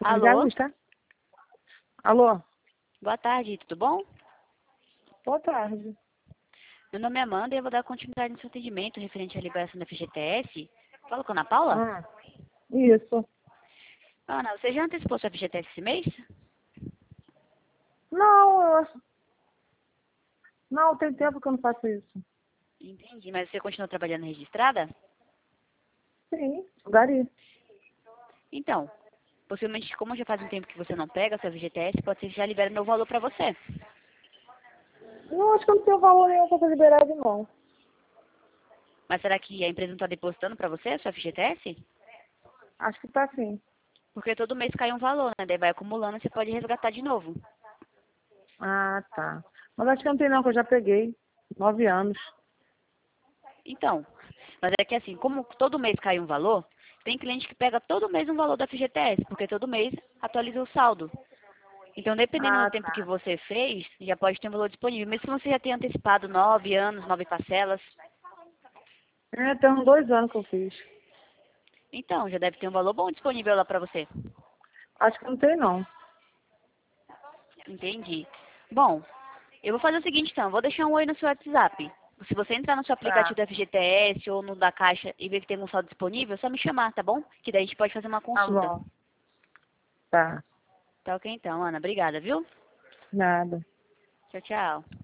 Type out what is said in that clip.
Alô? Tá? Alô? Boa tarde, tudo bom? Boa tarde. Meu nome é Amanda e eu vou dar continuidade no seu atendimento referente à liberação da FGTS. Fala com a Ana Paula? Isso. Ana, você já antecipou sua FGTS esse mês? Não, não, tem tempo que eu não faço isso. Entendi, mas você continua trabalhando registrada? Sim, Gari. Então, possivelmente, como já faz um tempo que você não pega a sua FGTS, pode ser que já libere meu valor para você. Não, acho que eu não tenho valor nenhum pra ser liberado, não. Mas será que a empresa não está depositando para você a sua FGTS? Acho que tá sim. Porque todo mês cai um valor, né? Daí vai acumulando e você pode resgatar de novo. Ah, tá. Mas acho que não tem não, que eu já peguei. 9 anos. Então, mas é que assim, como todo mês cai um valor, tem cliente que pega todo mês um valor da FGTS, porque todo mês atualiza o saldo. Então, dependendo do Ah, tempo que tá. você fez, já pode ter um valor disponível. Mesmo se você já tenha antecipado 9 anos, 9 parcelas, Tem uns 2 anos que eu fiz. então já deve ter um valor bom disponível lá para você. Acho que não tem não. Entendi. Bom, eu vou fazer o seguinte então, vou deixar um oi no seu WhatsApp. Se você entrar no seu aplicativo Tá, da FGTS ou no da Caixa e ver que tem um saldo disponível, é só me chamar, tá bom? Que daí a gente pode fazer uma tá consulta. bom. Tá. Tá ok então, Ana. Obrigada, viu? Nada. Tchau, tchau.